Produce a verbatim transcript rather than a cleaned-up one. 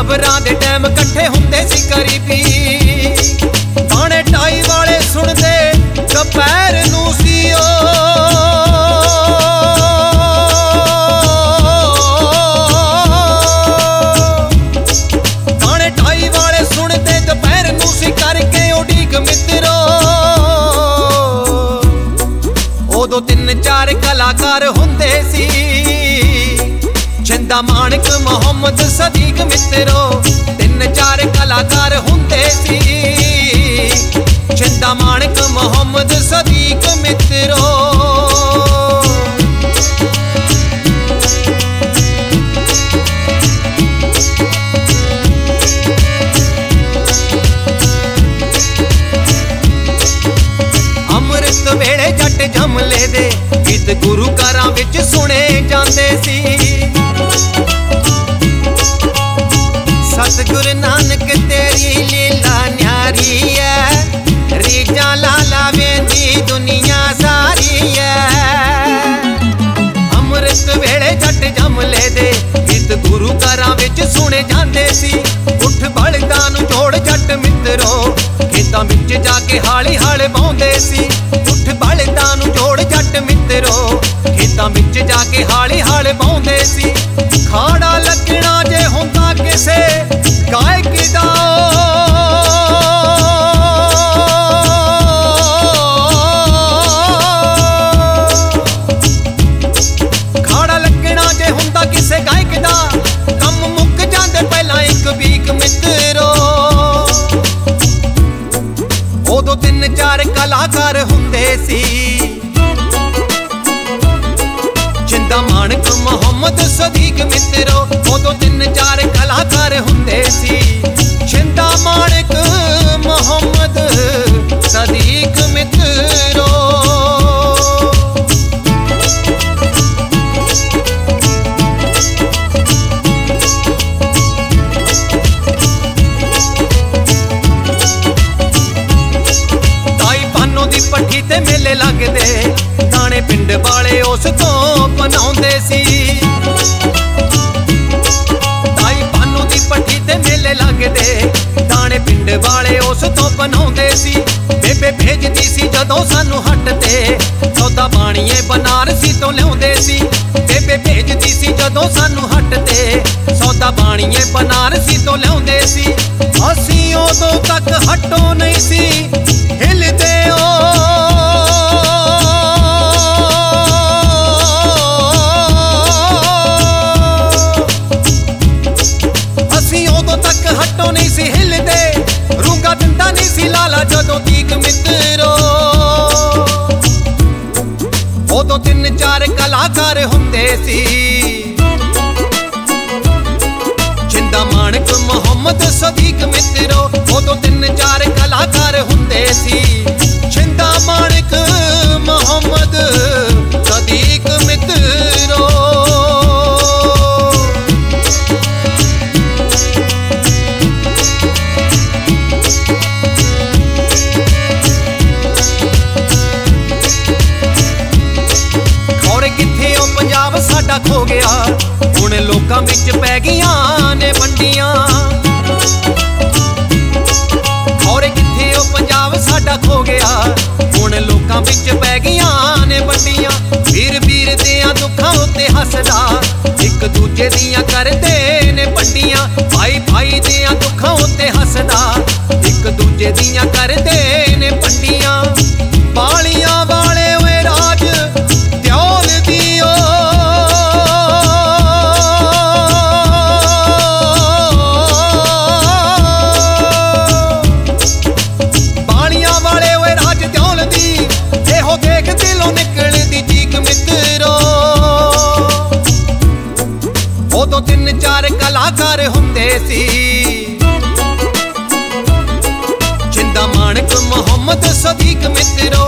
ਖਬਰਾਂ ਦੇ ਟਾਈਮ ਇਕੱਠੇ ਹੁੰਦੇ ਸੀ ਕਰੀਬੀ। ਬਾਣੇ ਢਾਈ ਵਾਲੇ ਸੁਣਦੇ ਦੁਪਹਿਰ ਨੂੰ ਸੀ ਓ। ਬਾਣੇ ਢਾਈ ਵਾਲੇ ਸੁਣਦੇ ਦੁਪਹਿਰ ਨੂੰ ਸੀ ਕਰਕੇ ਉਡੀਕ ਮਿੱਤਰੋ। ਉਦੋਂ ਤਿੰਨ ਚਾਰ ਕਲਾਕਾਰ ਹੁੰਦੇ ਸੀ, ਜਿੰਦਾ ਮਾਣਕ ਮੁਹੰਮਦ ਸਦੀਕ ਮਿੱਤਰੋ। ਤਿੰਨ ਚਾਰ ਕਲਾਕਾਰ ਹੁੰਦੇ ਸੀ, ਜਿੰਦਾ ਮਾਣਕ ਮੁਹੰਮਦ ਸਦੀਕ ਮਿੱਤਰੋ। ਅੰਮ੍ਰਿਤ ਵੇਲੇ ਜੱਟ ਜਮਲੇ ਦੇ ਗੀਤ ਗੁਰੂ ਘਰਾਂ ਵਿੱਚ ਸੁਣੇ ਜਾਂਦੇ ਸੀ। ਸਤਿਗੁਰੂ ਨਾਨਕ ਤੇਰੀ ਲੀਲਾ ਨਿਆਰੀ ਐ, ਰੀਝਾਂ ਲਾਲਾ ਵੇਂਦੀ ਦੁਨੀਆ ਸਾਰੀ ਐ। ਅੰਮ੍ਰਿਤ ਵੇਲੇ ਜੱਟ ਜਮਲੇ ਦੇ ਗੀਤ ਗੁਰੂ ਘਰਾਂ ਵਿੱਚ ਸੁਣੇ ਜਾਂਦੇ ਸੀ। ਉੱਠ ਬਲਦਾਂ ਨੂੰ ਜੋੜ ਜੱਟ ਮਿੱਤਰੋ, ਖੇਤਾਂ ਵਿੱਚ ਜਾ ਕੇ ਹਾਲੀ ਹਾਲ ਵਾਉਂਦੇ ਸੀ। ਉੱਠ ਬਲਦਾਂ ਨੂੰ ਜੋੜ ਜੱਟ ਮਿੱਤਰੋ, ਖੇਤਾਂ ਵਿੱਚ ਜਾ ਕੇ ਹਾਲੀ ਹਾਲ ਵਾਉਂਦੇ ਸੀ। ਖਾੜਾ ਲੱਗਣਾ ਜੇ ਹੁੰਦਾ ਕਿਸੇ ਗਾਇਕ ਦਾ, ਖਾੜਾ ਲੱਗਣਾ ਜੇ ਹੁੰਦਾ ਕਿਸੇ ਗਾਇਕ ਦਾ, ਕੰਮ ਮੁੱਕ ਜਾਂਦੇ ਪਹਿਲਾਂ ਇੱਕ ਵੀਕ ਮਿੱਤਰੋ। ਉਦੋਂ ਤਿੰਨ ਚਾਰ ਕਲਾਕਾਰ ਹੁੰਦੇ ਸੀ, ਜਿੰਦਾ ਮਾਣਕ ਮੁਹੰਮਦ ਸਦੀਕ ਮਿੱਤਰੋ। ਉਦੋਂ ਤਿੰਨ ਚਾਰ ਕਲਾਕਾਰ ਹੁੰਦੇ ਸੀ, ਜਿੰਦਾ ਮਾਣਕ ਮੁਹੰਮਦ ਸਦੀਕ ਮਿੱਤਰੋ। ਤਾਈ ਭਾਨੋ ਦੀ ਪੱਠੀ ਤੇ ਮੇਲੇ ਲੱਗਦੇ, ਦਾਣੇ ਪਿੰਡ ਵਾਲੇ ਉਸ ਤੋਂ ਬਣਾਉਂਦੇ ਸੀ। ਤਾਈ ਭਾਨੋ ਦੀ ਪੱਠੀ ਤੇ ਮੇਲੇ ਲੱਗਦੇ, ਦਾਣੇ ਪਿੰਡ ਵਾਲੇ ਉਸ ਤੋਂ ਬਣਾਉਂਦੇ ਸੀ। ਬੇਬੇ ਭੇਜਦੀ ਸੀ ਜਦੋਂ ਸਾਨੂੰ ਹੱਟ ਤੇ, ਸੌਦਾ ਬਾਣੀਏ ਬਨਾਰਸੀ ਤੋਂ ਲਿਆਉਂਦੇ ਸੀ। ਬੇਬੇ ਭੇਜਦੀ ਸੀ ਜਦੋਂ ਸਾਨੂੰ ਹੱਟ ਤੇ, ਸੌਦਾ ਬਾਣੀਏ ਬਨਾਰਸੀ ਤੋਂ ਲਿਆਉਂਦੇ ਸੀ। ਅਸੀਂ ਉਦੋਂ ਤੱਕ ਹਟੋ ਨਹੀਂ ਸੀ ਹਿਲਦੇ ਓ। ਹਟੋ ਨਹੀਂ ਸੀ ਹਿਲਦੇ, ਰੂੰਗਾ ਦਿੰਦਾ ਨਹੀਂ ਸੀ ਲਾਲਾ ਜਦੋਂ ਤੀਕ ਮਿੱਤਰੋ। ਉਦੋਂ ਤਿੰਨ ਚਾਰ ਕਲਾਕਾਰ ਹੁੰਦੇ ਸੀ, ਜਿੰਦਾ ਮਾਣਕ ਮੁਹੰਮਦ ਸਦੀਕ ਮਿੱਤਰੋ। ਉਦੋਂ ਤਿੰਨ ਚਾਰ ਕਲਾਕਾਰ ਹੁੰਦੇ ਸੀ, ਜਿੰਦਾ ਮਾਣਕ ਮੁਹੰਮਦ ਸਦੀਕ ਮਿੱਤਰੋ। ਪੰਜਾਬ ਸਾਡਾ ਖੋ ਗਿਆ, ਹੁਣ ਲੋਕਾਂ ਵਿੱਚ ਪੈ ਗਈਆਂ ਨੇ ਵੰਡੀਆਂ। ਖੌਰੇ ਕਿੱਥੇ ਉਹ ਪੰਜਾਬ ਸਾਡਾ ਖੋ ਗਿਆ, ਹੁਣ ਲੋਕਾਂ ਵਿੱਚ ਪੈ ਗਈਆਂ ਨੇ ਵੰਡੀਆਂ। ਵੀਰ ਵੀਰ ਦਿਆਂ ਦੁੱਖਾਂ ਉੱਤੇ ਹੱਸਦਾ, ਇੱਕ ਦੂਜੇ ਦੀਆਂ ਕਰਦੇ ਨੇ ਵੰਡੀਆਂ। ਭਾਈ ਭਾਈ ਦਿਆਂ ਦੁੱਖਾਂ ਉੱਤੇ ਹੱਸਦਾ, ਇੱਕ ਦੂਜੇ ਦੀਆਂ ਕਰਦੇ ਨੇ ਵੰਡੀਆਂ। ਬਾਲੀਆਂ ਵਾਲੇ ਓਏ ਰਾਜ ਦਿਓਲ ਦੀ ਓ, ਬਾਲੀਆਂ ਵਾਲੇ ਓਏ ਰਾਜ ਦਿਓਲ ਦੀ, ਇਹੋ ਦੇਖ ਦਿਲੋਂ ਨਿਕਲਦੀ ਚੀਕ ਮਿੱਤਰੋ। ਉਦੋਂ ਤਿੰਨ ਚਾਰ ਕਲਾਕਾਰ ਹੁੰਦੇ ਸੀ, ਜਿੰਦਾ ਮਾਣਕ ਮੁਹੰਮਦ ਸਦੀਕ ਮਿੱਤਰੋ।